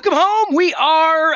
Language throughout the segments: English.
Welcome home. We are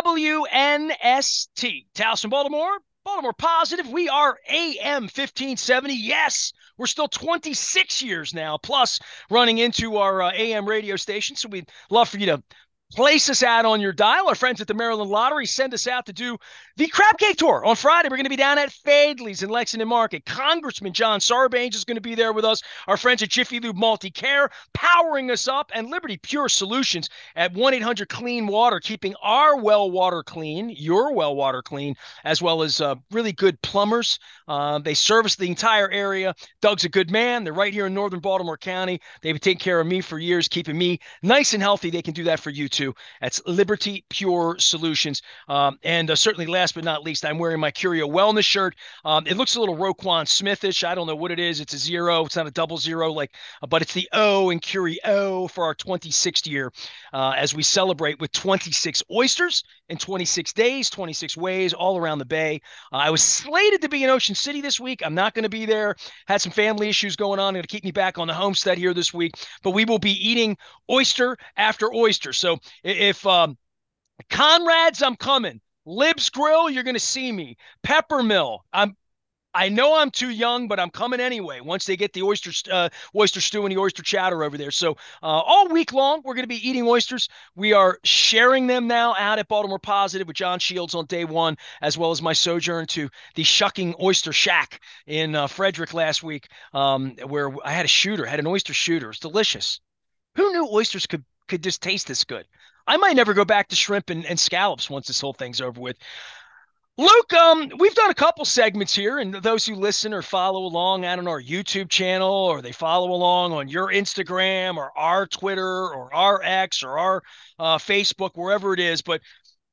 WNST. Towson, Baltimore. Baltimore Positive. We are AM 1570. Yes, we're still 26 years now, plus running into our AM radio station. So we'd love for you to place us out on your dial. Our friends at the Maryland Lottery send us out to do the Crab Cake Tour on Friday. We're going to be down at Fadley's in Lexington Market. Congressman John Sarbanes is going to be there with us. Our friends at Jiffy Lube Multi-Care powering us up, and Liberty Pure Solutions at 1-800-CLEAN Water, keeping our well water clean, your well water clean, as well as really good plumbers. They service the entire area. Doug's a good man. They're right here in northern Baltimore County. They've been taking care of me for years, keeping me nice and healthy. They can do that for you too. That's Liberty Pure Solutions. And certainly last but not least, I'm wearing my Curio Wellness shirt. It looks a little Roquan Smithish. I don't know what it is. It's a zero. It's not a double zero, but it's the O in Curio for our 26th year as we celebrate with 26 oysters in 26 days, 26 ways all around the bay. I was slated to be in Ocean City this week. I'm not going to be there. Had some family issues going on. Going to keep me back on the homestead here this week, but we will be eating oyster after oyster. So if Conrad's, I'm coming. Lib's Grill, you're going to see me. Peppermill, I know I'm too young, but I'm coming anyway once they get the oyster stew and the oyster chowder over there. So all week long, we're going to be eating oysters. We are sharing them now out at Baltimore Positive with John Shields on day one, as well as my sojourn to the Shucking Oyster Shack in Frederick last week, where I had an oyster shooter. It's delicious. Who knew oysters could just taste this good? I might never go back to shrimp and scallops once this whole thing's over with. Luke, we've done a couple segments here, and those who listen or follow along out on our YouTube channel, or they follow along on your Instagram or our Twitter or our X or our Facebook, wherever it is. But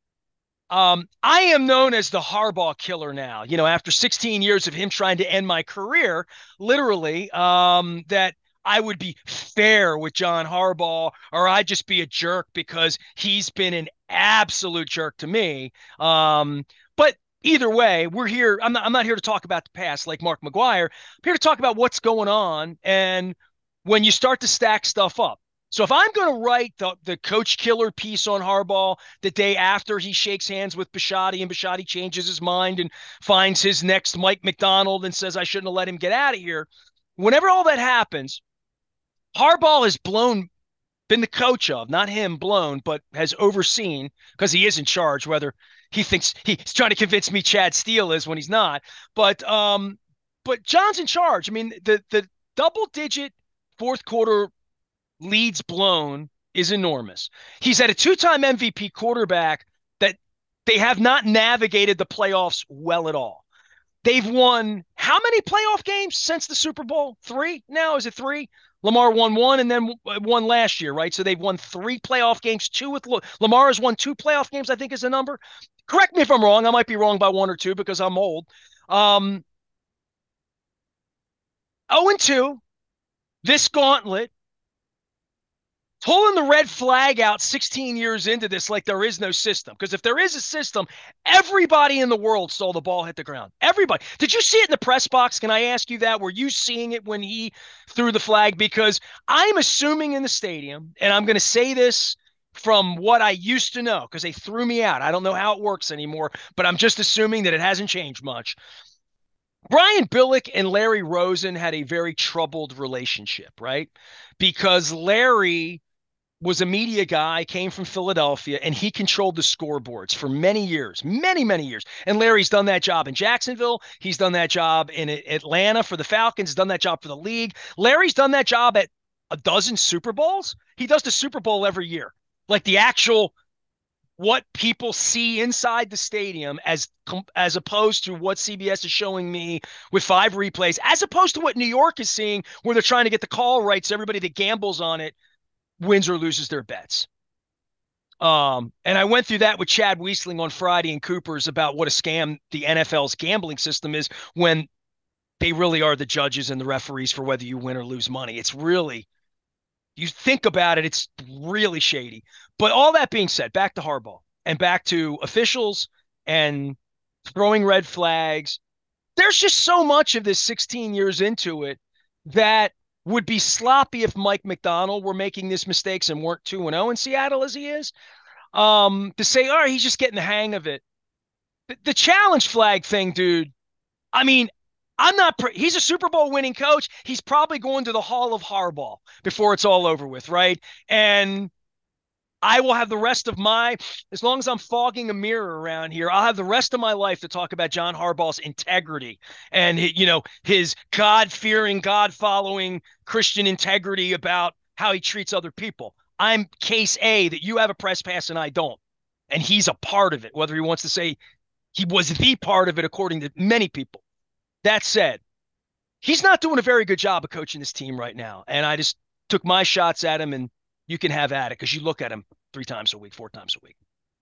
I am known as the Harbaugh killer now. You know, after 16 years of him trying to end my career, literally, that I would be fair with John Harbaugh, or I'd just be a jerk because he's been an absolute jerk to me. But either way, we're here. I'm not here to talk about the past like Mark McGwire. I'm here to talk about what's going on and when you start to stack stuff up. So if I'm going to write the coach killer piece on Harbaugh the day after he shakes hands with Bisciotti and Bisciotti changes his mind and finds his next Mike McDonald and says I shouldn't have let him get out of here, whenever all that happens, Harbaugh has been the coach of, not him blown, but has overseen, because he is in charge, whether he thinks he's trying to convince me Chad Steele is when he's not. But John's in charge. I mean, the double digit fourth quarter leads blown is enormous. He's had a two-time MVP quarterback that they have not navigated the playoffs well at all. They've won how many playoff games since the Super Bowl? 3 now? Is it 3? Lamar won 1 and then won last year, right? So they've won 3 playoff games. 2 with Lamar has won 2 playoff games, I think is the number. Correct me if I'm wrong. I might be wrong by 1 or 2 because I'm old. 0-2, this gauntlet, pulling the red flag out 16 years into this like there is no system. Because if there is a system, everybody in the world saw the ball hit the ground. Everybody. Did you see it in the press box? Can I ask you that? Were you seeing it when he threw the flag? Because I'm assuming in the stadium, and I'm going to say this from what I used to know, because they threw me out. I don't know how it works anymore, but I'm just assuming that it hasn't changed much. Brian Billick and Larry Rosen had a very troubled relationship, right? Because Larry was a media guy, came from Philadelphia, and he controlled the scoreboards for many years, many years. And Larry's done that job in Jacksonville. He's done that job in Atlanta for the Falcons, done that job for the league. Larry's done that job at a dozen Super Bowls. He does the Super Bowl every year, like the actual what people see inside the stadium as opposed to what CBS is showing me with 5 replays, as opposed to what New York is seeing, where they're trying to get the call right so everybody that gambles on it wins or loses their bets. And I went through that with Chad Wiesling on Friday in Cooper's about what a scam the NFL's gambling system is when they really are the judges and the referees for whether you win or lose money. It's really, you think about it, it's really shady. But all that being said, back to Harbaugh and back to officials and throwing red flags. There's just so much of this 16 years into it that would be sloppy if Mike McDonald were making these mistakes and weren't 2-0 in Seattle as he is. To say, all right, he's just getting the hang of it. The challenge flag thing, dude. I mean, I'm not. He's a Super Bowl winning coach. He's probably going to the Hall of Harbaugh before it's all over with, right? And I will have the rest of my, as long as I'm fogging a mirror around here, I'll have the rest of my life to talk about John Harbaugh's integrity and, his God fearing, God following Christian integrity about how he treats other people. I'm case A that you have a press pass and I don't. And he's a part of it, whether he wants to say he was the part of it, according to many people. That said, he's not doing a very good job of coaching this team right now. And I just took my shots at him, and you can have at it because you look at him 3 times a week, 4 times a week.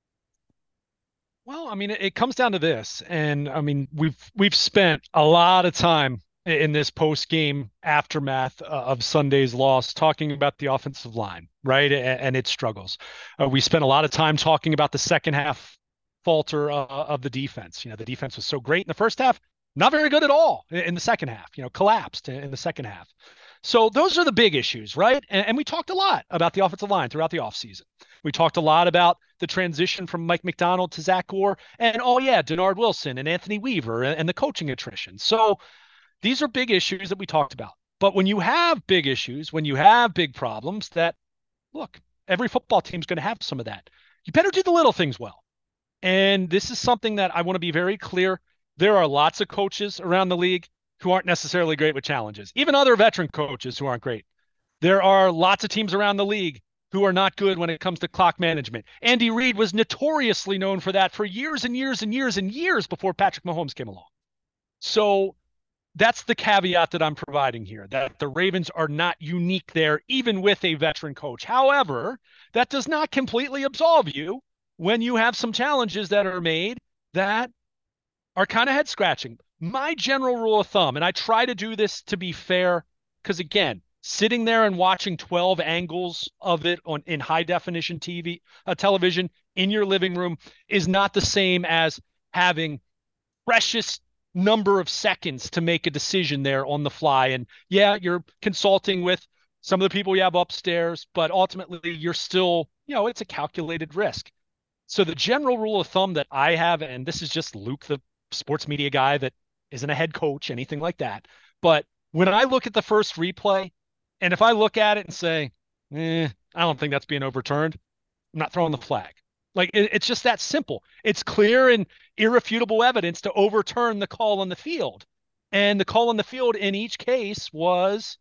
Well, I mean, it comes down to this, and I mean, we've spent a lot of time in this post-game aftermath of Sunday's loss talking about the offensive line, right, and its struggles. We spent a lot of time talking about the second half falter of the defense. The defense was so great in the first half, not very good at all in the second half. Collapsed in the second half. So those are the big issues, right? And we talked a lot about the offensive line throughout the offseason. We talked a lot about the transition from Mike Macdonald to Zach Gore, and oh yeah, Denard Wilson and Anthony Weaver and the coaching attrition. So these are big issues that we talked about. But when you have big issues, when you have big problems, that look, every football team's going to have some of that. You better do the little things well. And this is something that I want to be very clear. There are lots of coaches around the league who aren't necessarily great with challenges, even other veteran coaches who aren't great. There are lots of teams around the league who are not good when it comes to clock management. Andy Reid was notoriously known for that for years and years and years and years before Patrick Mahomes came along. So that's the caveat that I'm providing here, that the Ravens are not unique there, even with a veteran coach. However, that does not completely absolve you when you have some challenges that are made that are kind of head scratching. My general rule of thumb, and I try to do this to be fair, because again, sitting there and watching 12 angles of it in high definition television in your living room is not the same as having precious number of seconds to make a decision there on the fly. And yeah, you're consulting with some of the people you have upstairs, but ultimately you're still, it's a calculated risk. So the general rule of thumb that I have, and this is just Luke, the sports media guy that isn't a head coach, anything like that. But when I look at the first replay, and if I look at it and say, I don't think that's being overturned, I'm not throwing the flag. Like it's just that simple. It's clear and irrefutable evidence to overturn the call on the field. And the call on the field in each case was,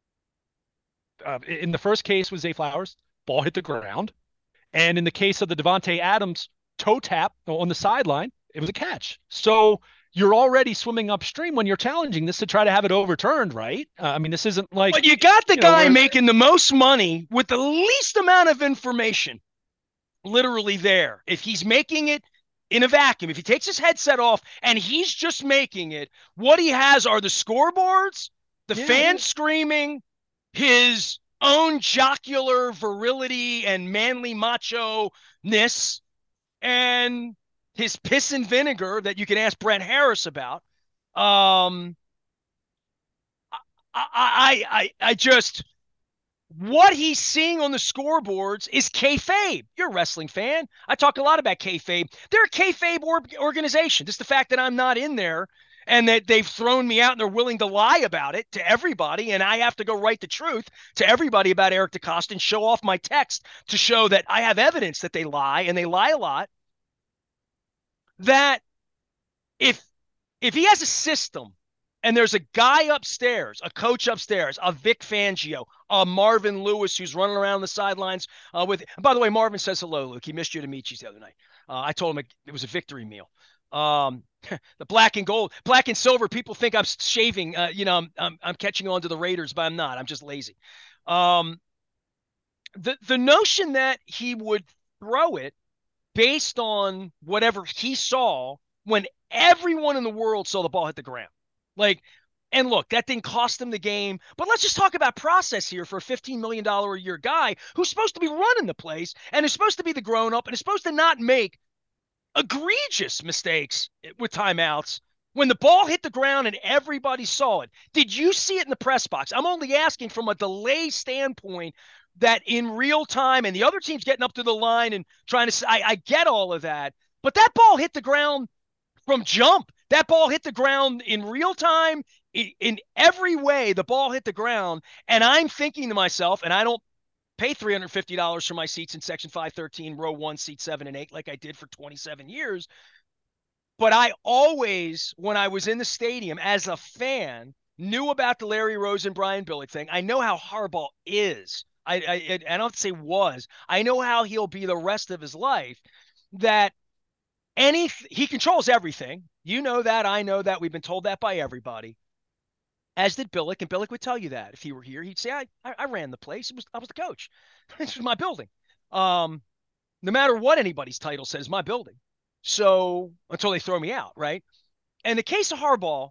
in the first case was Zay Flowers, ball hit the ground. And in the case of the Davante Adams toe tap on the sideline, it was a catch. So you're already swimming upstream when you're challenging this to try to have it overturned, right? I mean, this isn't like. But you got the guy making the most money with the least amount of information literally there. If he's making it in a vacuum, if he takes his headset off and he's just making it, what he has are the scoreboards, the fans screaming, his own jocular virility and manly macho-ness, and his piss and vinegar that you can ask Brent Harris about. I just, what he's seeing on the scoreboards is kayfabe. You're a wrestling fan. I talk a lot about kayfabe. They're a kayfabe organization. Just the fact that I'm not in there and that they've thrown me out and they're willing to lie about it to everybody, and I have to go write the truth to everybody about Eric DeCosta and show off my text to show that I have evidence that they lie, and they lie a lot. That if he has a system and there's a guy upstairs, a coach upstairs, a Vic Fangio, a Marvin Lewis who's running around the sidelines with. By the way, Marvin says hello, Luke. He missed you to meet you the other night. I told him it was a victory meal. The black and gold, black and silver. People think I'm shaving. I'm catching on to the Raiders, but I'm not. I'm just lazy. The notion that he would throw it based on whatever he saw when everyone in the world saw the ball hit the ground. And look, that didn't cost him the game. But let's just talk about process here for a $15 million a year guy who's supposed to be running the place and is supposed to be the grown up and is supposed to not make egregious mistakes with timeouts when the ball hit the ground and everybody saw it. Did you see it in the press box? I'm only asking from a delay standpoint. that in real time, and the other team's getting up to the line and trying to, I get all of that, but that ball hit the ground from jump. That ball hit the ground in real time. In every way, the ball hit the ground. And I'm thinking to myself, and I don't pay $350 for my seats in Section 513, row 1, seat 7 and 8, like I did for 27 years. But I always, when I was in the stadium as a fan, knew about the Larry Rose and Brian Billick thing. I know how Harbaugh is. I don't have to say was. I know how he'll be the rest of his life. That he controls everything. You know that. I know that. We've been told that by everybody. As did Billick, and Billick would tell you that if he were here, he'd say, "I ran the place. I was the coach. This was my building. No matter what anybody's title says, my building. So until they throw me out, right? And the case of Harbaugh,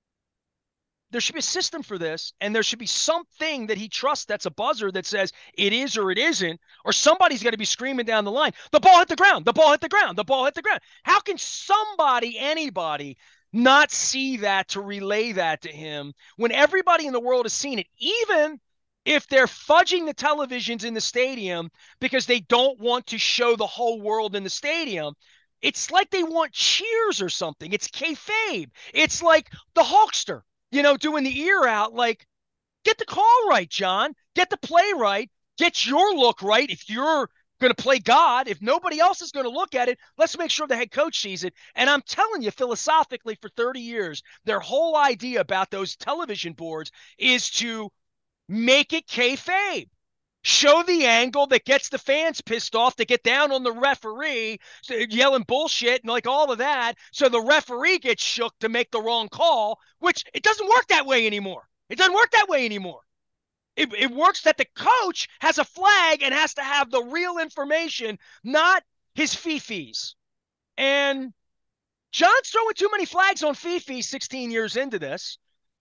there should be a system for this, and there should be something that he trusts that's a buzzer that says it is or it isn't, or somebody's got to be screaming down the line, the ball hit the ground, the ball hit the ground, the ball hit the ground. How can somebody, anybody, not see that to relay that to him when everybody in the world has seen it, even if they're fudging the televisions in the stadium because they don't want to show the whole world in the stadium? It's like they want cheers or something. It's kayfabe. It's like the Hulkster, doing the ear out, like, get the call right, John. Get the play right. Get your look right. If you're going to play God, if nobody else is going to look at it, let's make sure the head coach sees it. And I'm telling you, philosophically, for 30 years, their whole idea about those television boards is to make it kayfabe. Show the angle that gets the fans pissed off to get down on the referee, yelling bullshit and like all of that. So the referee gets shook to make the wrong call, which it doesn't work that way anymore. It doesn't work that way anymore. It works that the coach has a flag and has to have the real information, not his fifis. And John's throwing too many flags on fifis 16 years into this.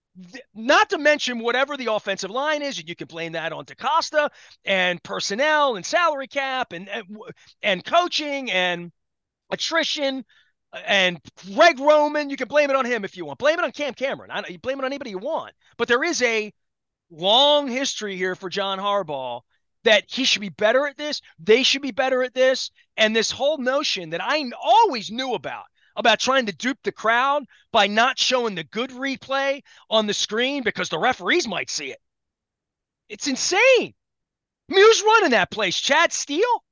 Not to mention whatever the offensive line is, and you can blame that on DaCosta and personnel and salary cap and coaching and attrition and Greg Roman. You can blame it on him if you want. Blame it on Cam Cameron. You blame it on anybody you want. But there is a long history here for John Harbaugh that he should be better at this. They should be better at this. And this whole notion that I always knew about trying to dupe the crowd by not showing the good replay on the screen because the referees might see it. It's insane. I mean, who's running that place? Chad Steele?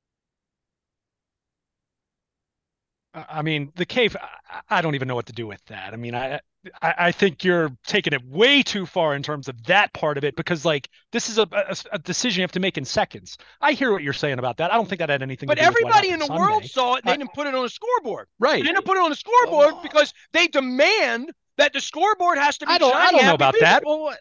I mean, the cave, I don't even know what to do with that. I mean, I think you're taking it way too far in terms of that part of it because, like, this is a decision you have to make in seconds. I hear what you're saying about that. I don't think that had anything to do with what everybody in happened the Sunday. world saw it. They didn't put it on a scoreboard. Right. They didn't put it on a scoreboard because they demand that the scoreboard has to be shiny. I don't know about that. Well,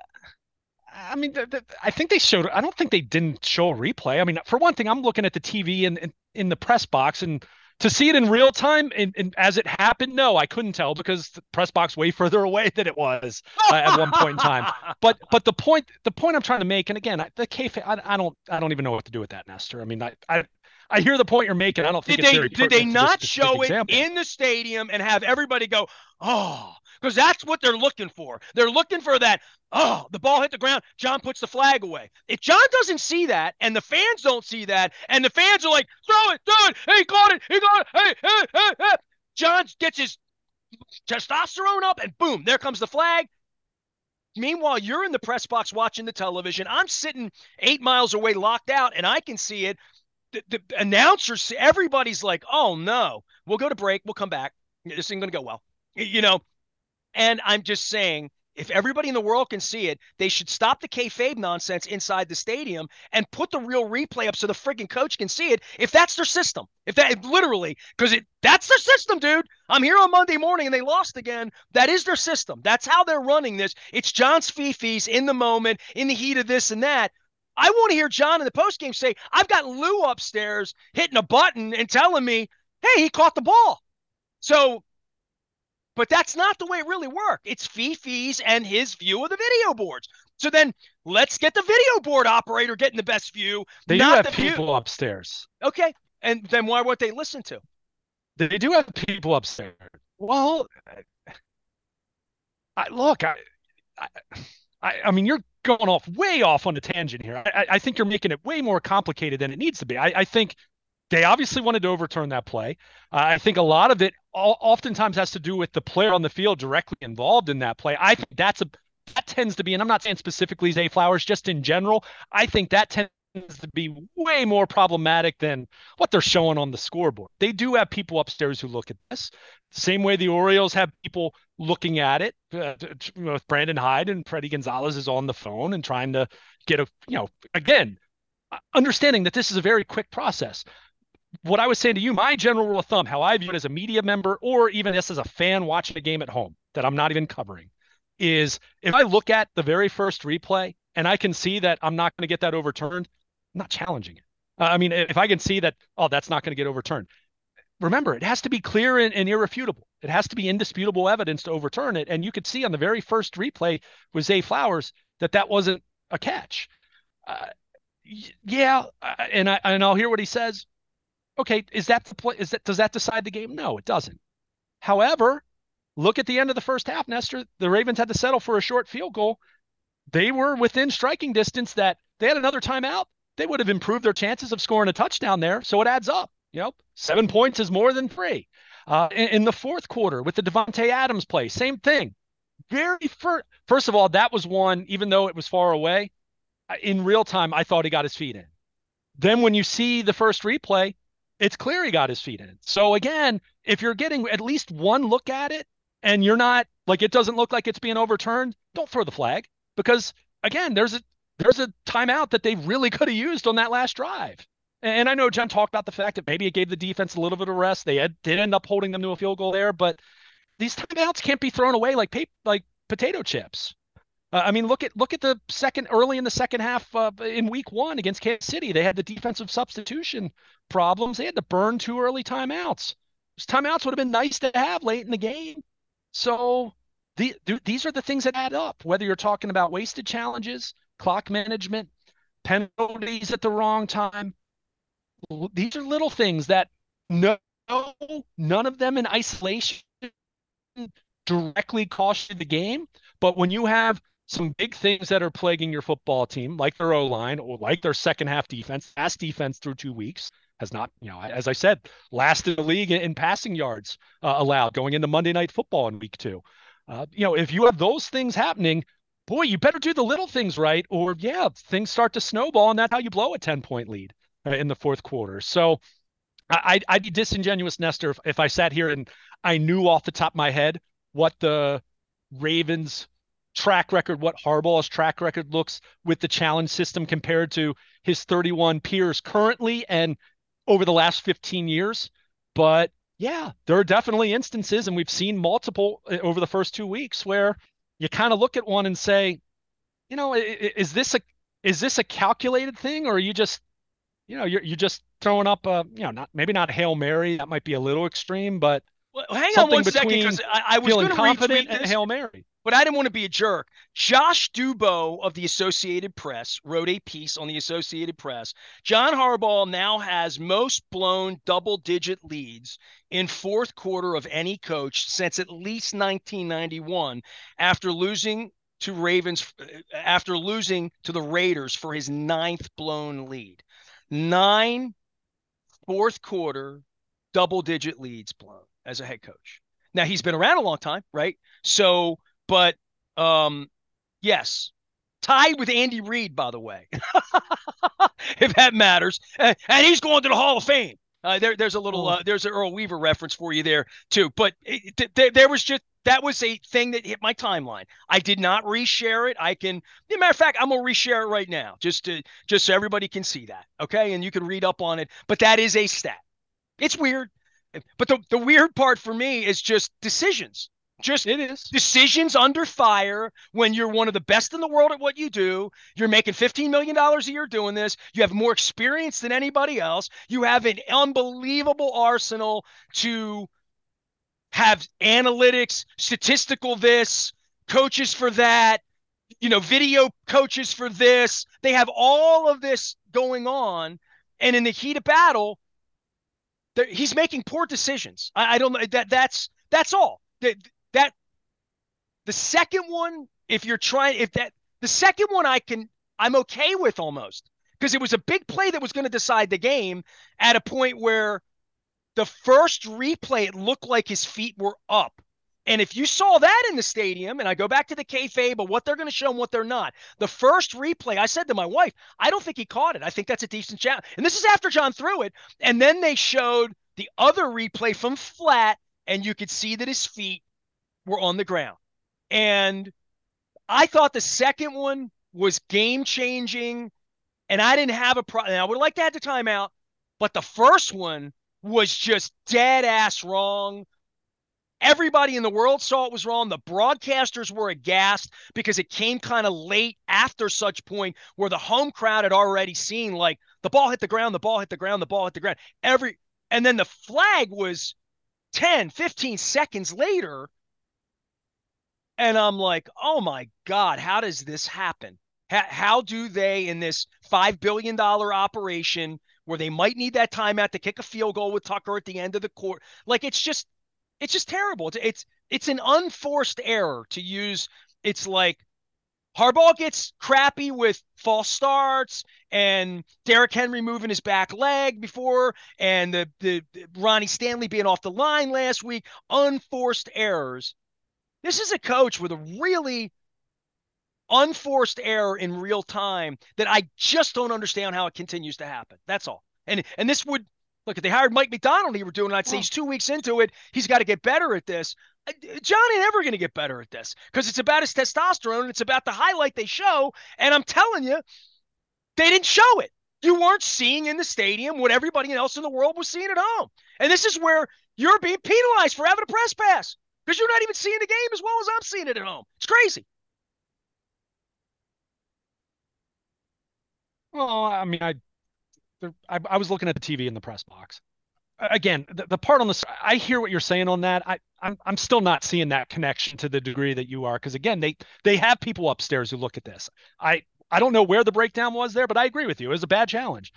I mean, I think they showed. I don't think they didn't show a replay. I mean, for one thing, I'm looking at the TV in the press box, and to see it in real time and as it happened, no, I couldn't tell because the press box way further away than it was at one point in time. But the point I'm trying to make, and again, the kayfabe, I don't even know what to do with that, Nestor. I mean, I hear the point you're making. I don't think did they not show it in the stadium and have everybody go, oh, because that's what they're looking for. They're looking for that. Oh, the ball hit the ground. John puts the flag away. If John doesn't see that and the fans don't see that and the fans are like, throw it. Hey, he caught it. Hey. John gets his testosterone up and boom, there comes the flag. Meanwhile, you're in the press box watching the television. I'm sitting 8 miles away locked out and I can see it. The announcers, everybody's like, oh no, we'll go to break. We'll come back. This isn't going to go well. And I'm just saying, if everybody in the world can see it, they should stop the kayfabe nonsense inside the stadium and put the real replay up so the friggin' coach can see it. If that's their system, if that literally, because that's their system, dude. I'm here on Monday morning and they lost again. That is their system. That's how they're running this. It's John's fifis in the moment, in the heat of this and that. I want to hear John in the postgame say, I've got Lou upstairs hitting a button and telling me, hey, he caught the ball. So, but that's not the way it really worked. It's fifis and his view of the video boards. So then let's get the video board operator getting the best view. They do have people upstairs. Okay. And then why won't they listen to? They do have people upstairs. Well, I mean, going off way off on a tangent here. I think you're making it way more complicated than it needs to be. I think they obviously wanted to overturn that play. I think a lot of it oftentimes has to do with the player on the field directly involved in that play. I think that tends to be, and I'm not saying specifically Zay Flowers, just in general, I think that tends to be way more problematic than what they're showing on the scoreboard. They do have people upstairs who look at this. Same way the Orioles have people looking at it. With Brandon Hyde and Freddie Gonzalez is on the phone and trying to get again, understanding that this is a very quick process. What I was saying to you, my general rule of thumb, how I view it as a media member or even just as a fan watching a game at home that I'm not even covering, is if I look at the very first replay and I can see that I'm not going to get that overturned, I'm not challenging it. I mean, if I can see that, oh, that's not going to get overturned. Remember, it has to be clear and irrefutable. It has to be indisputable evidence to overturn it. And you could see on the very first replay with Zay Flowers that wasn't a catch. And I'll hear what he says. Okay, is that the play? Does that decide the game? No, it doesn't. However, look at the end of the first half, Nestor. The Ravens had to settle for a short field goal. They were within striking distance. That they had another timeout, they would have improved their chances of scoring a touchdown there. So it adds up. 7 points is more than 3. In the fourth quarter with the Davante Adams play, same thing. First of all, that was one, even though it was far away, in real time, I thought he got his feet in. Then when you see the first replay, it's clear he got his feet in. So again, if you're getting at least one look at it and you're not like, it doesn't look like it's being overturned, don't throw the flag, because again, there's a timeout that they really could have used on that last drive. And I know John talked about the fact that maybe it gave the defense a little bit of rest. They did end up holding them to a field goal there, but these timeouts can't be thrown away like potato chips. I mean, look at the early in the second half in week 1 against Kansas City. They had the defensive substitution problems. They had to burn 2 early timeouts. Those timeouts would have been nice to have late in the game. So these are the things that add up, whether you're talking about wasted challenges, clock management, penalties at the wrong time. These are little things that none of them in isolation directly cost you the game. But when you have some big things that are plaguing your football team, like their O-line or like their second half defense, last defense through 2 weeks has not, as I said, last in the league in passing yards allowed going into Monday Night Football in week 2. If you have those things happening, boy, you better do the little things right, or things start to snowball, and that's how you blow a 10-point lead in the fourth quarter. So I'd be disingenuous, Nestor, if I sat here and I knew off the top of my head what the Ravens track record, what Harbaugh's track record looks with the challenge system compared to his 31 peers currently and over the last 15 years. But there are definitely instances, and we've seen multiple over the first 2 weeks, where you kind of look at one and say, is this a calculated thing, or are you just, you're just throwing up maybe not Hail Mary, that might be a little extreme, but hang on one second, because I was going to retweet this, Hail Mary, but I didn't want to be a jerk. Josh Dubow of the Associated Press wrote a piece on the Associated Press. John Harbaugh now has most blown double-digit leads in fourth quarter of any coach since at least 1991, after losing to the Raiders for his 9th blown lead. 9 fourth quarter double-digit leads blown as a head coach. Now, he's been around a long time, right? So, but yes, tied with Andy Reid, by the way, if that matters. And he's going to the Hall of Fame. There's a little, there's an Earl Weaver reference for you there too. But that was a thing that hit my timeline. I did not reshare it. As a matter of fact, I'm going to reshare it right now, just so everybody can see that. Okay. And you can read up on it, but that is a stat. It's weird. But the weird part for me is just decisions. It is decisions under fire when you're one of the best in the world at what you do. You're making $15 million a year doing this. You have more experience than anybody else. You have an unbelievable arsenal to have analytics, statistical this, coaches for that, video coaches for this. They have all of this going on. And in the heat of battle, he's making poor decisions. I don't know. That's all. That the second one, if The second one I'm okay with almost because it was a big play that was going to decide the game at a point where the first replay, it looked like his feet were up. And if you saw that in the stadium, and I go back to the kayfabe of what they're going to show and what they're not, the first replay, I said to my wife, I don't think he caught it. I think that's a decent challenge. And this is after John threw it. And then they showed the other replay from flat, and you could see that his feet were on the ground. And I thought the second one was game changing, and I didn't have a problem. I would like to have the timeout, but the first one was just dead ass wrong. Everybody in the world saw it was wrong. The broadcasters were aghast because it came kind of late after such point where the home crowd had already seen like the ball hit the ground, the ball hit the ground, the ball hit the ground. And then the flag was 10, 15 seconds later. And I'm like, oh my God, how does this happen? How do they, in this $5 billion operation where they might need that timeout to kick a field goal with Tucker at the end of the court? Like, it's just terrible. It's an unforced error to use. It's like Harbaugh gets crappy with false starts and Derrick Henry moving his back leg before, and the Ronnie Stanley being off the line last week. Unforced errors. This is a coach with a really unforced error in real time that I just don't understand how it continues to happen. That's all. And this would look, if they hired Mike McDonald, he were doing, I'd say he's 2 weeks into it. He's got to get better at this. John ain't ever going to get better at this because it's about his testosterone. And it's about the highlight they show. And I'm telling you, they didn't show it. You weren't seeing in the stadium what everybody else in the world was seeing at home. And this is where you're being penalized for having a press pass because you're not even seeing the game as well as I'm seeing it at home. It's crazy. Well, I mean, I was looking at the TV in the press box. Again, the part on the, I hear what you're saying on that. I'm still not seeing that connection to the degree that you are, because again, they have people upstairs who look at this. I don't know where the breakdown was there, but I agree with you. It was a bad challenge.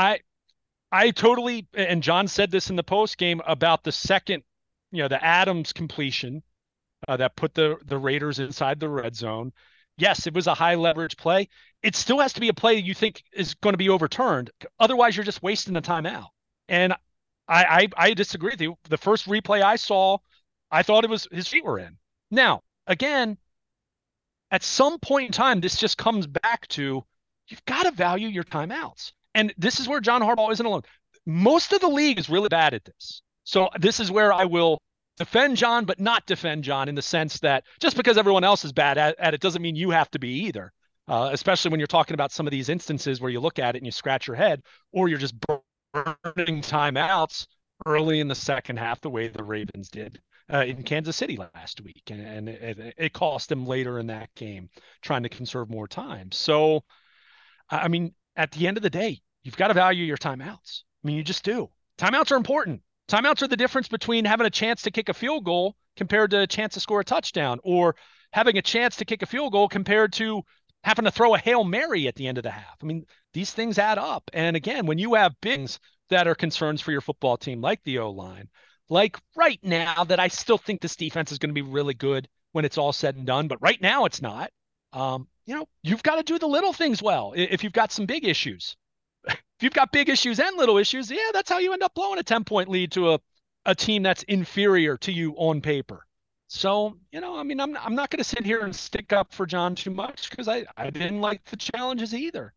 I totally, and John said this in the post game about the second, the Adams completion that put the Raiders inside the red zone. Yes, it was a high leverage play. It still has to be a play you think is going to be overturned. Otherwise, you're just wasting the timeout. And I disagree with you. The first replay I saw, I thought it was his feet were in. Now, again, at some point in time, this just comes back to you've got to value your timeouts. And this is where John Harbaugh isn't alone. Most of the league is really bad at this. So this is where I will defend John, but not defend John in the sense that just because everyone else is bad at it doesn't mean you have to be either. Especially when you're talking about some of these instances where you look at it and you scratch your head, or you're just burning timeouts early in the second half, the way the Ravens did in Kansas City last week. And it cost them later in that game trying to conserve more time. So, I mean, at the end of the day, you've got to value your timeouts. I mean, you just do. Timeouts are important. Timeouts are the difference between having a chance to kick a field goal compared to a chance to score a touchdown, or having a chance to kick a field goal compared to having to throw a Hail Mary at the end of the half. I mean, these things add up. And again, when you have things that are concerns for your football team, like the O-line, like right now, that I still think this defense is going to be really good when it's all said and done, but right now it's not. You've got to do the little things well. If you've got some big issues, if you've got big issues and little issues, yeah, that's how you end up blowing a 10-point lead to a team that's inferior to you on paper. So, I mean, I'm not going to sit here and stick up for John too much because I didn't like the challenges either.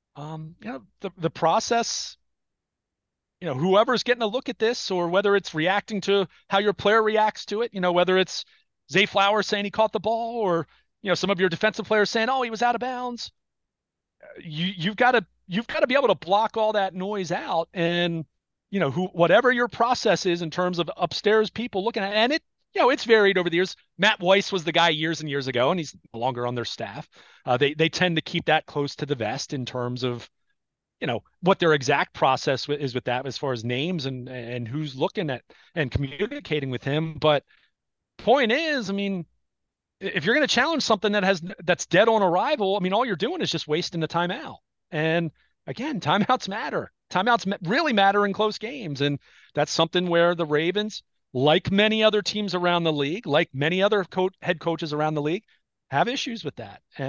The process, whoever's getting a look at this, or whether it's reacting to how your player reacts to it, whether it's Zay Flowers saying he caught the ball, or, some of your defensive players saying, oh, he was out of bounds. You've got to be able to block all that noise out, and whatever your process is in terms of upstairs people looking at it, and it's varied over the years. Matt Weiss was the guy years and years ago, and he's no longer on their staff. They tend to keep that close to the vest in terms of what their exact process is with that, as far as names and who's looking at and communicating with him. But point is, I mean, if you're going to challenge something that's dead on arrival, I mean, all you're doing is just wasting the timeout. And again, timeouts matter. Timeouts really matter in close games. And that's something where the Ravens, like many other teams around the league, like many other head coaches around the league, have issues with that. And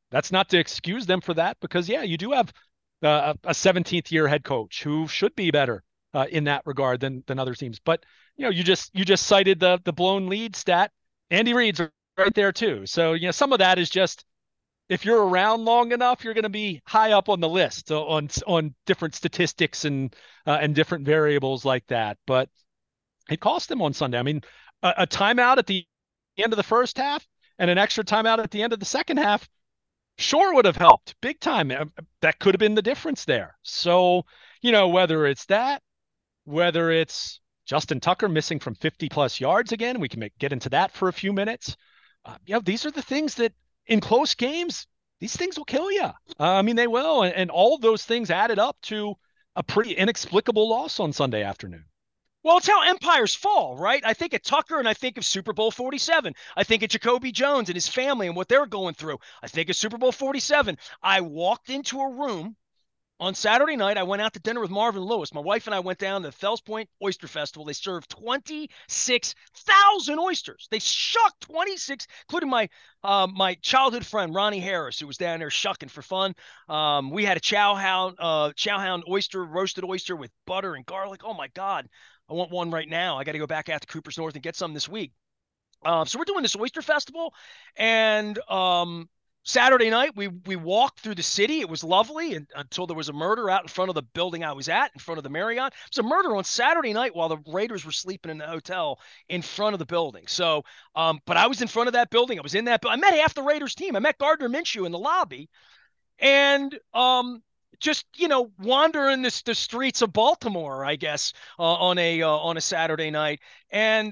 That's not to excuse them for that because, yeah, you do have a 17th year head coach who should be better in that regard than other teams. But you just cited the blown lead stat. Andy Reid's right there too. So some of that is just if you're around long enough, you're going to be high up on the list on different statistics and different variables like that. But it cost them on Sunday. I mean, a timeout at the end of the first half and an extra timeout at the end of the second half sure would have helped big time. That could have been the difference there. So, whether it's that, whether it's Justin Tucker missing from 50 plus yards again, we can get into that for a few minutes. These are the things that in close games, these things will kill you. I mean, they will. And all of those things added up to a pretty inexplicable loss on Sunday afternoon. Well, it's how empires fall, right? I think of Tucker and I think of Super Bowl 47. I think of Jacoby Jones and his family and what they're going through. I think of Super Bowl 47. I walked into a room on Saturday night. I went out to dinner with Marvin Lewis. My wife and I went down to the Fells Point Oyster Festival. They served 26,000 oysters. They shucked 26, including my childhood friend Ronnie Harris, who was down there shucking for fun. We had a Chowhound oyster, roasted oyster with butter and garlic. Oh my God. I want one right now. I got to go back out to Cooper's North and get some this week. So we're doing this oyster festival, and Saturday night we walked through the city. It was lovely, and until there was a murder out in front of the building I was at, in front of the Marriott. It was a murder on Saturday night while the Raiders were sleeping in the hotel in front of the building. So, but I was in front of that building. I was in that. I met half the Raiders team. I met Gardner Minshew in the lobby, and just wandering the streets of Baltimore, I guess, on a Saturday night, and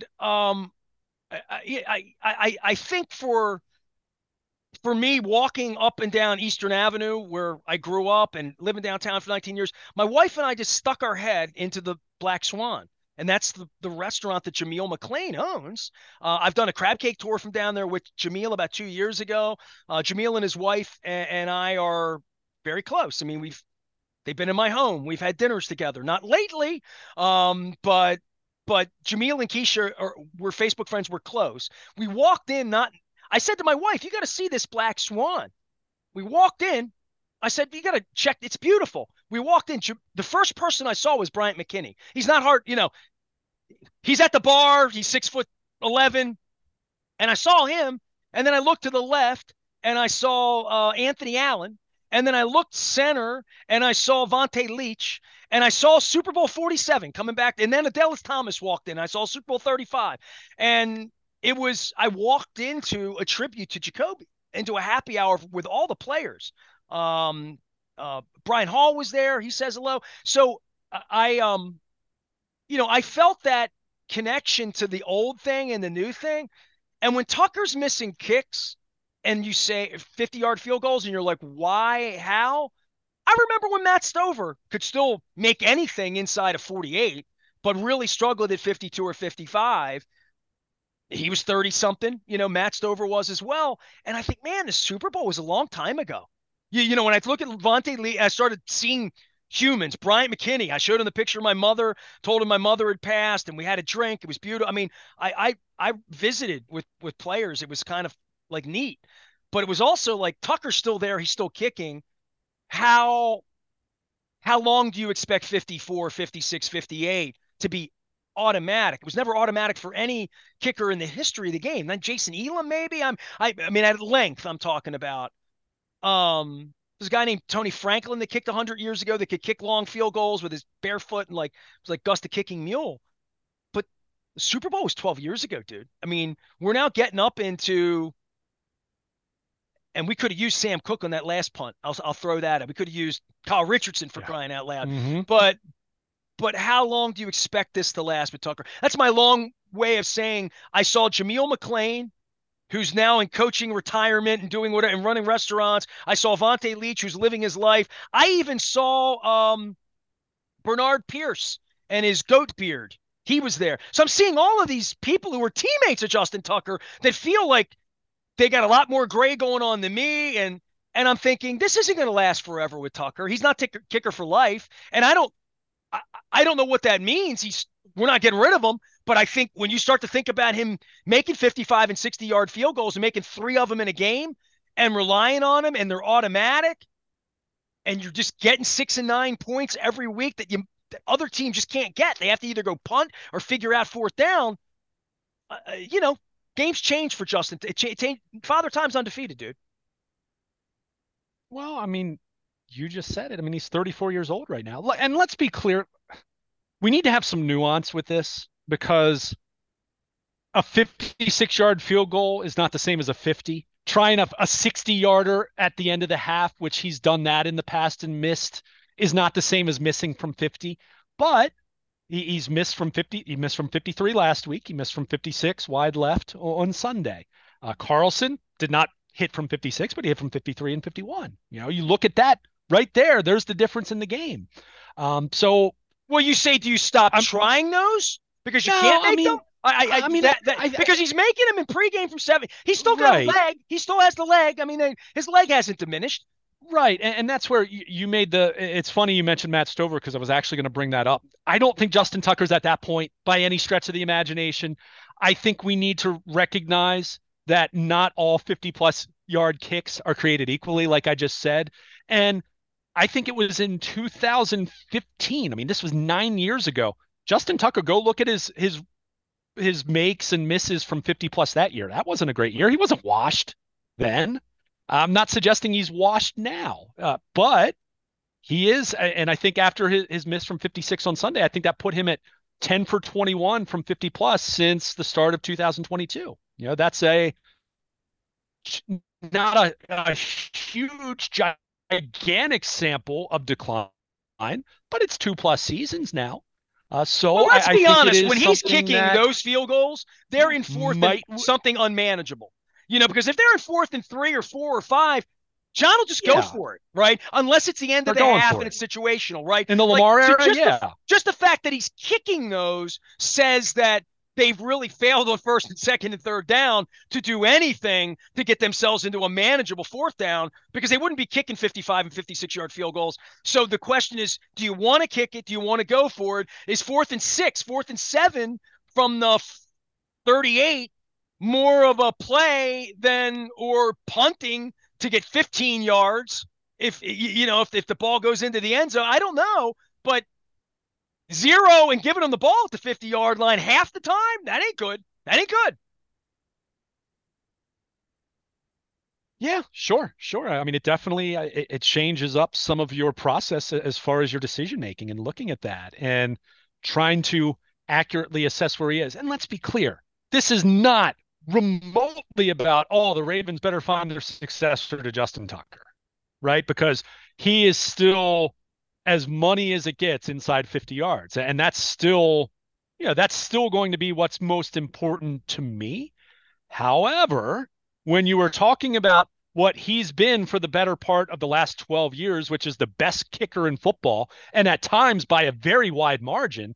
I think for me, walking up and down Eastern Avenue, where I grew up and living downtown for 19 years, my wife and I just stuck our head into the Black Swan. And that's the restaurant that Jameel McLean owns. I've done a crab cake tour from down there with Jameel about 2 years ago. Jameel and his wife and I are very close. I mean, they've been in my home. We've had dinners together. Not lately, but Jameel and Keisha were Facebook friends. We're close. We walked in. I said to my wife, "You got to see this Black Swan." We walked in. I said, "You got to check. It's beautiful." We walked in. The first person I saw was Bryant McKinnie. He's not hard. He's at the bar. He's 6'11", and I saw him. And then I looked to the left, and I saw Anthony Allen. And then I looked center, and I saw Vontae Leach, and I saw Super Bowl 47 coming back. And then Adelis Thomas walked in. I saw Super Bowl 35. And I walked into a tribute to Jacoby, into a happy hour with all the players. Brian Hall was there. He says hello. So I felt that connection to the old thing and the new thing. And when Tucker's missing kicks and you say 50-yard field goals and you're like, why, how? I remember when Matt Stover could still make anything inside of 48, but really struggled at 52 or 55. He was 30 something, Matt Stover was as well. And I think, man, the Super Bowl was a long time ago. When I look at Vontae Lee, I started seeing humans. Bryant McKinnie, I showed him the picture of my mother, told him my mother had passed, and we had a drink. It was beautiful. I mean, I visited with players. It was kind of like neat, but it was also like Tucker's still there. He's still kicking. How long do you expect 54, 56, 58 to be automatic? It was never automatic for any kicker in the history of the game. Then Jason Elam, maybe. I mean, at length, I'm talking about. There's a guy named Tony Franklin that kicked 100 years ago that could kick long field goals with his bare foot and it was like Gus the Kicking Mule. But the Super Bowl was 12 years ago, dude. I mean, we're now getting up into, and we could have used Sam Cooke on that last punt. I'll throw that up. We could have used Kyle Richardson for crying out loud. Mm-hmm. But how long do you expect this to last with Tucker? That's my long way of saying I saw Jameel McLean, who's now in coaching retirement and doing whatever and running restaurants. I saw Vontae Leach, who's living his life. I even saw Bernard Pierce and his goat beard. He was there. So I'm seeing all of these people who were teammates of Justin Tucker that feel like they got a lot more gray going on than me. And I'm thinking, this isn't going to last forever with Tucker. He's not kicker for life. And I don't know what that means. We're not getting rid of him. But I think when you start to think about him making 55 and 60-yard field goals and making 3 of them in a game and relying on them and they're automatic and you're just getting 6 and 9 points every week that other team just can't get. They have to either go punt or figure out fourth down. You know, games change for Justin. Father Time's undefeated, dude. Well, I mean, you just said it. I mean, he's 34 years old right now. And let's be clear, we need to have some nuance with this because a 56-yard field goal is not the same as a 50. Trying a 60-yarder at the end of the half, which he's done that in the past and missed, is not the same as missing from 50. But he's missed from 50. He missed from 53 last week. He missed from 56 wide left on Sunday. Carlson did not hit from 56, but he hit from 53 and 51. You know, you look at that right there. There's the difference in the game. So, well, you say, do you stop trying those because you no, can't make I mean, them? I mean, because he's making them in pregame from 7. He's still got a leg. He still has the leg. I mean, his leg hasn't diminished. Right. And that's where you made it's funny you mentioned Matt Stover because I was actually going to bring that up. I don't think Justin Tucker's at that point by any stretch of the imagination. I think we need to recognize that not all 50-plus yard kicks are created equally, like I just said. And I think it was in 2015. I mean, this was 9 years ago. Justin Tucker, go look at his makes and misses from 50 plus that year. That wasn't a great year. He wasn't washed then. I'm not suggesting he's washed now, but he is. And I think after his miss from 56 on Sunday, I think that put him at 10 for 21 from 50 plus since the start of 2022. You know, that's not a huge, gigantic sample of decline, but it's 2+ seasons now. So well, let's be honest. When he's kicking those field goals, they're in fourth and something unmanageable. You know, because if they're in 4th and 3 or 4 or 5, John will just go for it, right? Unless it's the end of the half and it's situational, right? In the Lamar era, just the fact that he's kicking those says that they've really failed on 1st and 2nd and 3rd down to do anything to get themselves into a manageable 4th down because they wouldn't be kicking 55 and 56-yard field goals. So the question is, do you want to kick it? Do you want to go for it? Is 4th and 6, 4th and 7 from the 38 more of a play than or punting to get 15 yards if the ball goes into the end zone? I don't know, but 0 and giving them the ball at the 50-yard line half the time, that ain't good. That ain't good. Yeah, sure. I mean, it definitely it changes up some of your process as far as your decision making and looking at that and trying to accurately assess where he is. And let's be clear, this is not remotely about, the Ravens better find their successor to Justin Tucker, right? Because he is still as money as it gets inside 50 yards. And that's still going to be what's most important to me. However, when you were talking about what he's been for the better part of the last 12 years, which is the best kicker in football, and at times by a very wide margin,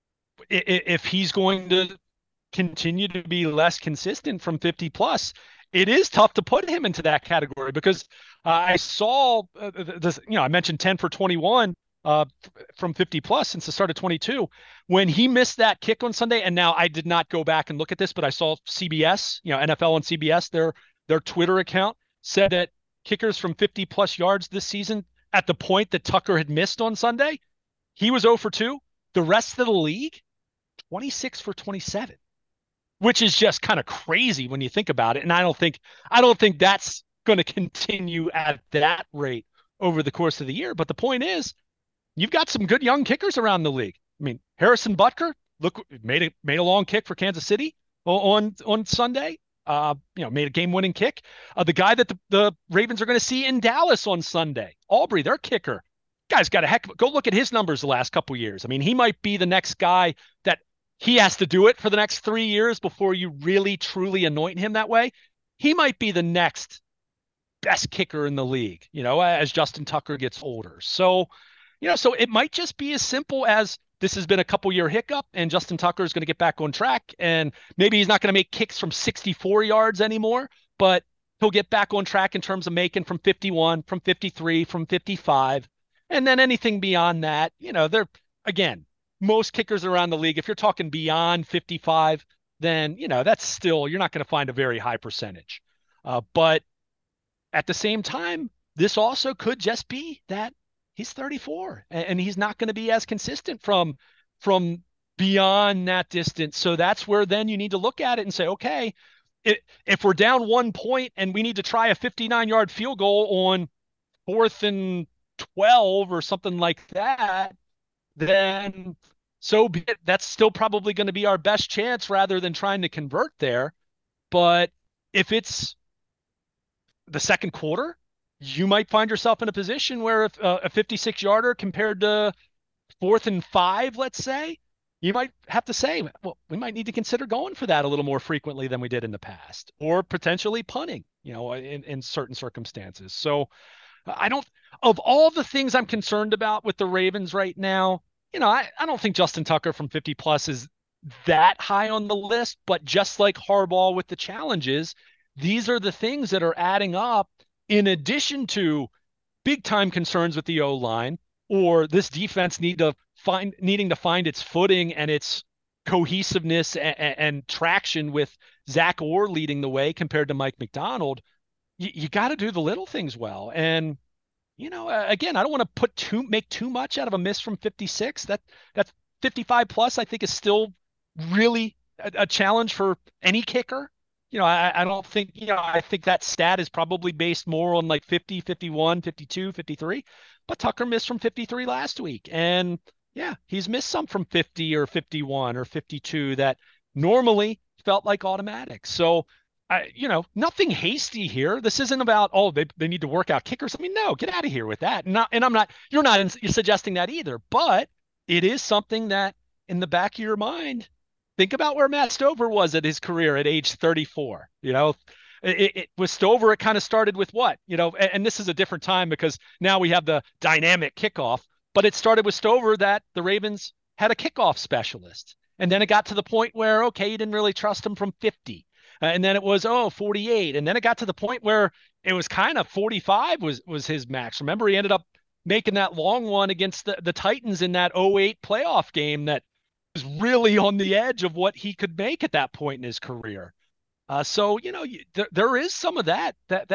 if he's going to continue to be less consistent from 50 plus, it is tough to put him into that category because I saw this, I mentioned 10 for 21 from 50 plus since the start of 22 when he missed that kick on Sunday. And now I did not go back and look at this, but I saw CBS, NFL on CBS, their Twitter account said that kickers from 50 plus yards this season at the point that Tucker had missed on Sunday, he was 0 for 2. The rest of the league, 26 for 27. Which is just kind of crazy when you think about it. And I don't think that's going to continue at that rate over the course of the year. But the point is, you've got some good young kickers around the league. I mean, Harrison Butker, made a long kick for Kansas City on Sunday. Made a game-winning kick. The guy that the Ravens are going to see in Dallas on Sunday, Aubrey, their kicker, guy's got go look at his numbers the last couple years. I mean, he might be the next guy that he has to do it for the next 3 years before you really, truly anoint him that way. He might be the next best kicker in the league, as Justin Tucker gets older. So, so it might just be as simple as this has been a couple-year hiccup and Justin Tucker is going to get back on track. And maybe he's not going to make kicks from 64 yards anymore, but he'll get back on track in terms of making from 51, from 53, from 55. And then anything beyond that, they're, again, most kickers around the league, if you're talking beyond 55, then, that's still, you're not going to find a very high percentage. But at the same time, this also could just be that he's 34 and he's not going to be as consistent from beyond that distance. So that's where then you need to look at it and say, okay, if we're down 1 point and we need to try a 59-yard field goal on 4th and 12 or something like that, then so be it. That's still probably going to be our best chance rather than trying to convert there. But if it's the second quarter, you might find yourself in a position where if a 56-yarder compared to 4th and 5, let's say, you might have to say, well, we might need to consider going for that a little more frequently than we did in the past, or potentially punting, in certain circumstances. So I don't, of all the things I'm concerned about with the Ravens right now, I don't think Justin Tucker from 50 plus is that high on the list, but just like Harbaugh with the challenges, these are the things that are adding up in addition to big time concerns with the O line or this defense needing to find its footing and its cohesiveness and traction with Zach Orr leading the way compared to Mike Macdonald. You got to do the little things well. And again, I don't want to make too much out of a miss from 56. That's 55 plus. I think is still really a challenge for any kicker. I don't think, I think that stat is probably based more on like 50, 51, 52, 53. But Tucker missed from 53 last week. And yeah, he's missed some from 50 or 51 or 52 that normally felt like automatic. So, nothing hasty here. This isn't about, oh, they need to work out kickers. I mean, no, get out of here with that. You're suggesting that either. But it is something that in the back of your mind, think about where Matt Stover was at his career at age 34. With Stover, it kind of started with what, and this is a different time because now we have the dynamic kickoff, but it started with Stover that the Ravens had a kickoff specialist. And then it got to the point where, okay, you didn't really trust him from 50. And then it was, 48. And then it got to the point where it was kind of 45 was his max. Remember, he ended up making that long one against the Titans in that 08 playoff game that was really on the edge of what he could make at that point in his career. So, there is some of that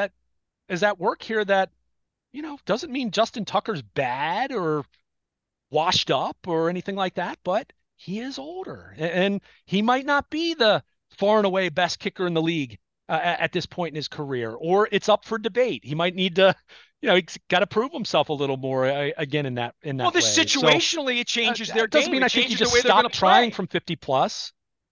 is at work here that, doesn't mean Justin Tucker's bad or washed up or anything like that, but he is older and he might not be the far and away best kicker in the league at this point in his career, or it's up for debate. He might need to, he's got to prove himself a little more again in that well, way. Situationally, it changes their game. Doesn't mean I think you just stop trying from 50 plus.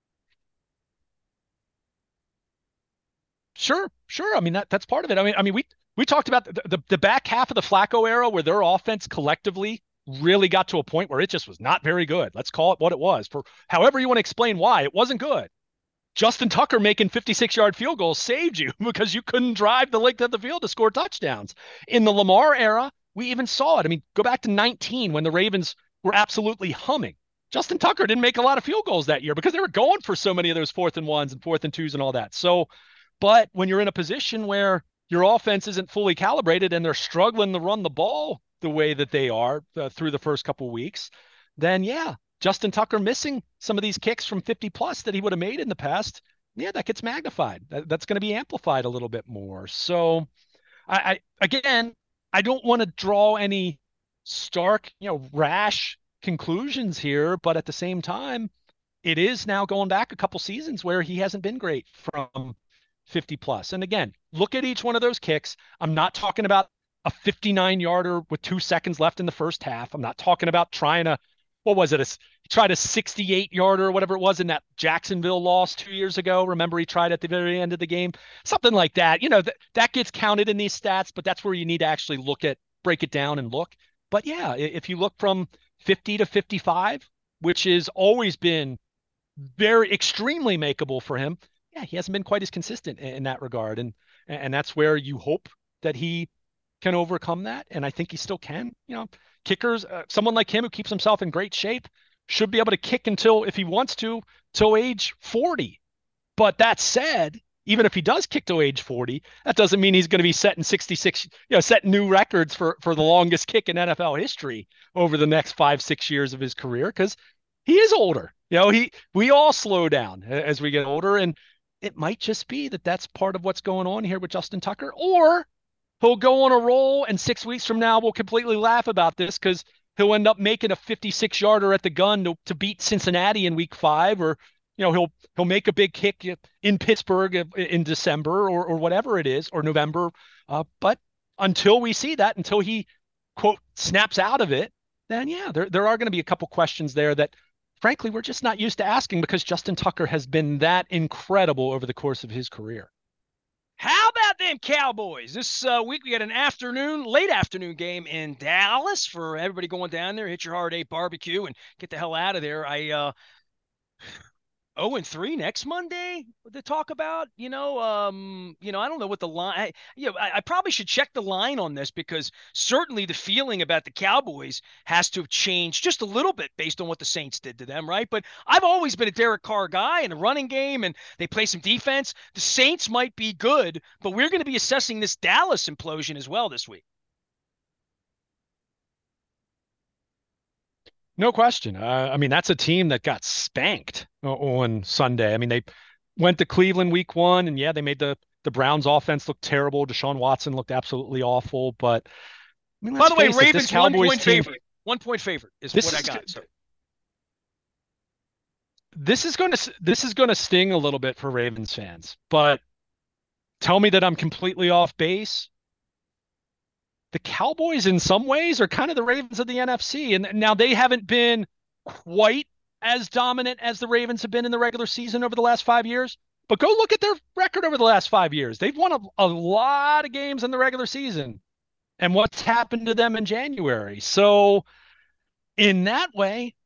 Sure. I mean, that's part of it. I mean, we talked about the back half of the Flacco era where their offense collectively really got to a point where it just was not very good. Let's call it what it was. For however you want to explain why, it wasn't good. Justin Tucker making 56-yard field goals saved you because you couldn't drive the length of the field to score touchdowns. In the Lamar era, we even saw it. I mean, go back to 19 when the Ravens were absolutely humming. Justin Tucker didn't make a lot of field goals that year because they were going for so many of those 4th-and-1s and 4th-and-2s and all that. So, but when you're in a position where your offense isn't fully calibrated and they're struggling to run the ball the way that they are through the first couple of weeks, then yeah, Justin Tucker missing some of these kicks from 50 plus that he would have made in the past, yeah, that gets magnified. That's going to be amplified a little bit more. So I don't want to draw any stark, rash conclusions here, but at the same time, it is now going back a couple seasons where he hasn't been great from 50 plus. And again, look at each one of those kicks. I'm not talking about a 59-yarder with 2 seconds left in the first half. I'm not talking about trying to, what was it? He tried a 68-yarder or whatever it was in that Jacksonville loss 2 years ago. Remember, he tried at the very end of the game, something like that. That gets counted in these stats, but that's where you need to actually break it down and look. But yeah, if you look from 50 to 55, which has always been very extremely makeable for him, yeah, he hasn't been quite as consistent in that regard. And that's where you hope that he can overcome that. And I think he still can. Kickers, someone like him who keeps himself in great shape should be able to kick until, if he wants to, till age 40. But that said, even if he does kick to age 40, that doesn't mean he's going to be setting 66, setting new records for the longest kick in NFL history over the next 5-6 years of his career, because he is older. We all slow down as we get older, and it might just be that that's part of what's going on here with Justin Tucker, or he'll go on a roll, and 6 weeks from now we'll completely laugh about this because he'll end up making a 56-yarder at the gun to beat Cincinnati in week 5, or he'll make a big kick in Pittsburgh in December or whatever it is, or November. But until we see that, until he quote snaps out of it, then yeah, there are going to be a couple questions there that frankly we're just not used to asking because Justin Tucker has been that incredible over the course of his career. How about them Cowboys? This week we got an late afternoon game in Dallas for everybody going down there. Hit your Hard Eight barbecue and get the hell out of there. 0-3 next Monday to talk about. I don't know what the line. I probably should check the line on this because certainly the feeling about the Cowboys has to have changed just a little bit based on what the Saints did to them, right? But I've always been a Derek Carr guy in the running game, and they play some defense. The Saints might be good, but we're going to be assessing this Dallas implosion as well this week. No question. I mean, that's a team that got spanked on Sunday. I mean, they went to Cleveland week 1, and yeah, they made the Browns offense look terrible. Deshaun Watson looked absolutely awful. But I mean, By let's the way, face it, this Ravens one Cowboys point team, favorite. 1 point favorite is this what I is got. So this is going to sting a little bit for Ravens fans. But tell me that I'm completely off base. The Cowboys in some ways are kind of the Ravens of the NFC. And now they haven't been quite as dominant as the Ravens have been in the regular season over the last 5 years. But go look at their record over the last 5 years. They've won a lot of games in the regular season. And what's happened to them in January. So in that way,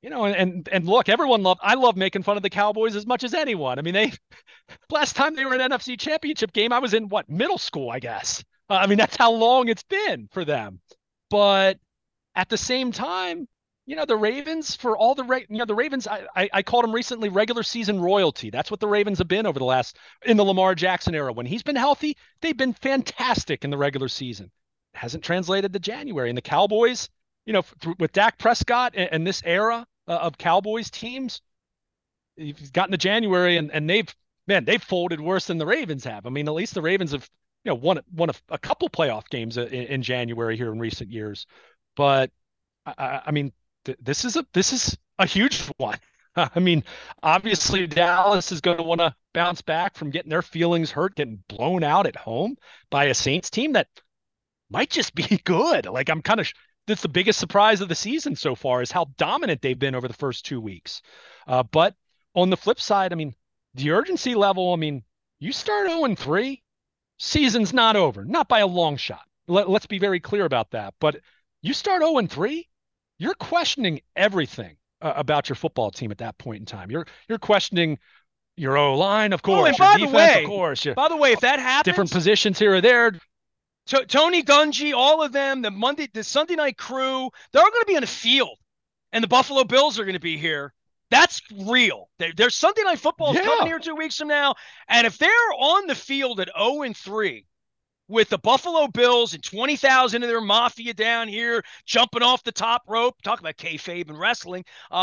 and look, I love making fun of the Cowboys as much as anyone. I mean, last time they were in an NFC championship game, I was in middle school, I guess. I mean, that's how long it's been for them. But at the same time, the Ravens, for all the Ravens, I called them recently regular season royalty. That's what the Ravens have been in the Lamar Jackson era. When he's been healthy, they've been fantastic in the regular season. It hasn't translated to January. And the Cowboys, with Dak Prescott and this era of Cowboys teams, you've gotten to January and they've folded worse than the Ravens have. I mean, at least the Ravens have won a couple playoff games in January here in recent years. But I mean, this is a huge one. I mean, obviously Dallas is going to want to bounce back from getting their feelings hurt, getting blown out at home by a Saints team that might just be good. Like that's the biggest surprise of the season so far is how dominant they've been over the first 2 weeks. But on the flip side, I mean, the urgency level, I mean, you start 0-3, season's not over, not by a long shot. Let's be very clear about that. But you start 0-3, you're questioning everything about your football team at that point in time. You're questioning your O-line, of course, and your defense, of course. By the way, if that happens, different positions here or there. Tony Dungy, all of them, the Sunday night crew, they're all going to be on the field, and the Buffalo Bills are going to be here. That's real. Their Sunday night football is coming here 2 weeks from now, and if they're on the field at 0-3 with the Buffalo Bills and 20,000 of their mafia down here jumping off the top rope, talk about kayfabe and wrestling,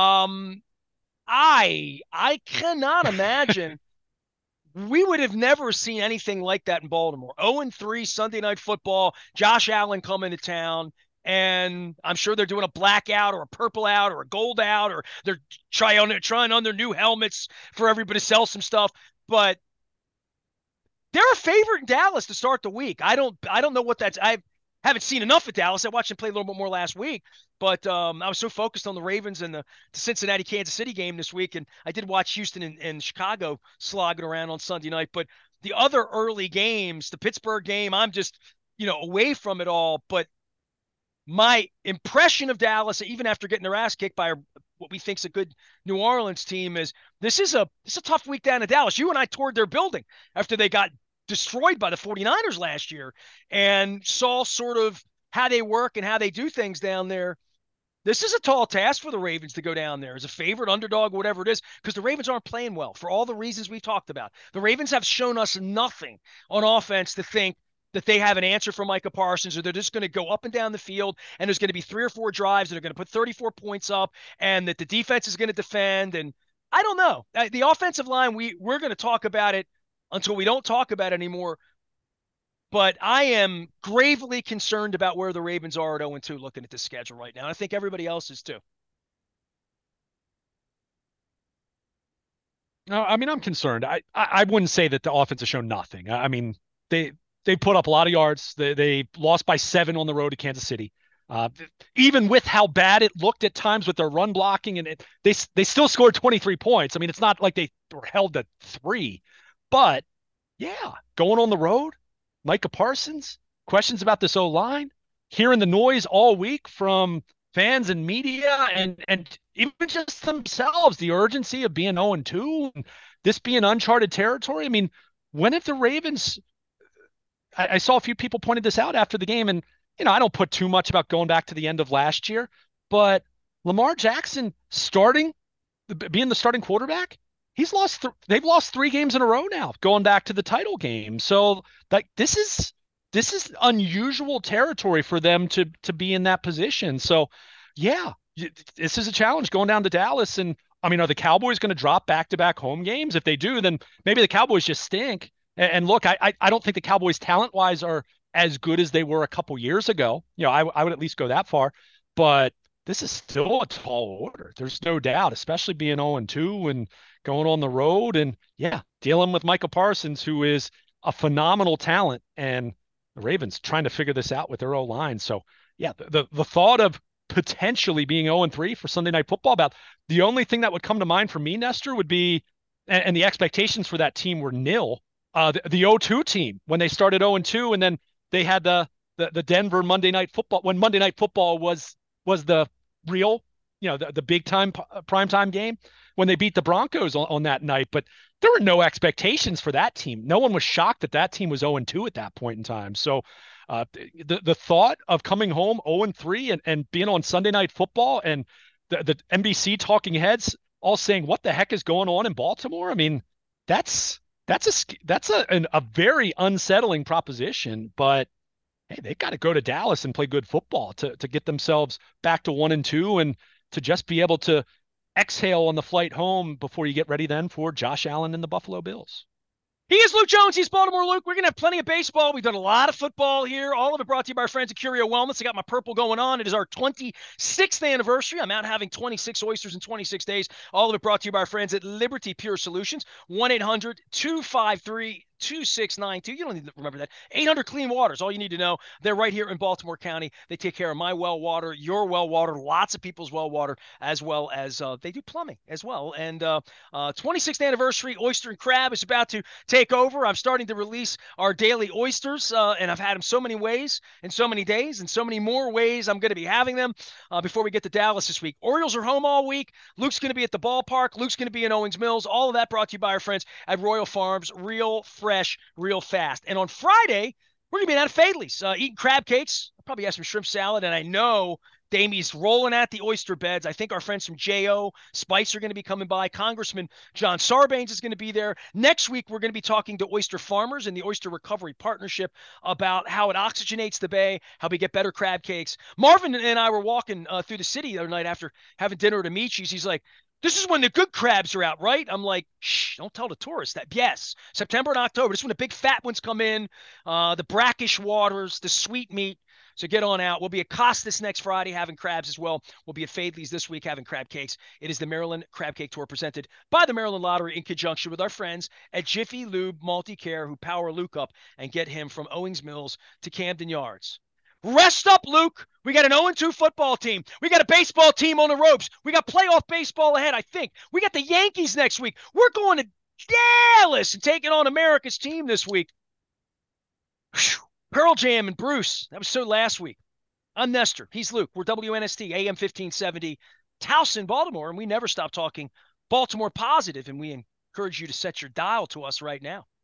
I cannot imagine. We would have never seen anything like that in Baltimore. 0-3 Sunday night football, Josh Allen coming to town, and I'm sure they're doing a blackout or a purple out or a gold out, or they're trying on their new helmets for everybody to sell some stuff. But they're a favorite in Dallas to start the week. I don't know what that's. I haven't seen enough of Dallas. I watched them play a little bit more last week, but I was so focused on the Ravens and the Cincinnati Kansas City game this week, and I did watch Houston and Chicago slogging around on Sunday night. But the other early games, the Pittsburgh game, I'm just away from it all. But my impression of Dallas, even after getting their ass kicked by what we think is a good New Orleans team, is this is a tough week down in Dallas. You and I toured their building after they got destroyed by the 49ers last year and saw sort of how they work and how they do things down there. This is a tall task for the Ravens to go down there as a favorite, underdog, whatever it is, because the Ravens aren't playing well for all the reasons we've talked about. The Ravens have shown us nothing on offense to think that they have an answer for Micah Parsons, or they're just going to go up and down the field and there's going to be 3 or 4 drives that are going to put 34 points up and that the defense is going to defend. And I don't know. The offensive line, we're going to talk about it until we don't talk about it anymore. But I am gravely concerned about where the Ravens are at 0-2 looking at the schedule right now. I think everybody else is too. No, I mean, I'm concerned. I wouldn't say that the offense has shown nothing. I mean, they they put up a lot of yards. They lost by 7 on the road to Kansas City. Uh, Even with how bad it looked at times with their run blocking, and they still scored 23 points. I mean, it's not like they were held to 3, but yeah, going on the road, Micah Parsons, questions about this O line, hearing the noise all week from fans and media and even just themselves, the urgency of being 0-2, and this being uncharted territory. I mean, when have the Ravens? I saw a few people pointed this out after the game, and I don't put too much about going back to the end of last year, but Lamar Jackson being the starting quarterback, they've lost 3 games in a row now, going back to the title game. So like this is unusual territory for them to be in that position. So yeah, this is a challenge going down to Dallas. And I mean, are the Cowboys going to drop back-to-back home games? If they do, then maybe the Cowboys just stink. And look, I don't think the Cowboys talent-wise are as good as they were a couple years ago. I would at least go that far, but this is still a tall order. There's no doubt, especially being 0-2 and going on the road, and yeah, dealing with Michael Parsons, who is a phenomenal talent, and the Ravens trying to figure this out with their O line. So yeah, the thought of potentially being 0-3 for Sunday Night Football, about the only thing that would come to mind for me, Nestor, would be, and the expectations for that team were nil. The 0-2 team, when they started 0-2, and then they had the Denver Monday Night Football, when Monday Night Football was the real, the big time prime time game, when they beat the Broncos on that night. But there were no expectations for that team. No one was shocked that that team was 0-2 at that point in time. So the thought of coming home 0-3 and being on Sunday Night Football, and the NBC talking heads all saying, what the heck is going on in Baltimore? I mean, that's a very unsettling proposition. But hey, they got to go to Dallas and play good football to get themselves back to 1-2, and to just be able to exhale on the flight home before you get ready then for Josh Allen and the Buffalo Bills. He is Luke Jones. He's Baltimore Luke. We're going to have plenty of baseball. We've done a lot of football here. All of it brought to you by our friends at Curio Wellness. I got my purple going on. It is our 26th anniversary. I'm out having 26 oysters in 26 days. All of it brought to you by our friends at Liberty Pure Solutions. 1-800-253-2692. You don't need to remember that. 800 Clean Waters. All you need to know. They're right here in Baltimore County. They take care of my well water, your well water, lots of people's well water, as well as they do plumbing as well. And 26th anniversary oyster and crab is about to take over. I'm starting to release our daily oysters, and I've had them so many ways and so many days and so many more ways I'm going to be having them before we get to Dallas this week. Orioles are home all week. Luke's going to be at the ballpark. Luke's going to be in Owings Mills. All of that brought to you by our friends at Royal Farms. Real fresh, real fast. And on Friday, we're going to be down at Fadley's eating crab cakes. I'll probably have some shrimp salad, and I know Damie's rolling at the oyster beds. I think our friends from J.O. Spice are going to be coming by. Congressman John Sarbanes is going to be there. Next week, we're going to be talking to oyster farmers and the Oyster Recovery Partnership about how it oxygenates the bay, how we get better crab cakes. Marvin and I were walking through the city the other night after having dinner at Amici's. He's like, this is when the good crabs are out, right? I'm like, shh, don't tell the tourists that. Yes, September and October. This is when the big fat ones come in, the brackish waters, the sweet meat. So get on out. We'll be at Costas next Friday having crabs as well. We'll be at Fadley's this week having crab cakes. It is the Maryland Crab Cake Tour presented by the Maryland Lottery in conjunction with our friends at Jiffy Lube Multi-Care, who power Luke up and get him from Owings Mills to Camden Yards. Rest up, Luke. We got an 0-2 football team. We got a baseball team on the ropes. We got playoff baseball ahead, I think. We got the Yankees next week. We're going to Dallas and taking on America's team this week. Whew. Pearl Jam and Bruce. That was so last week. I'm Nestor. He's Luke. We're WNST, AM 1570, Towson, Baltimore, and we never stop talking Baltimore positive, and we encourage you to set your dial to us right now.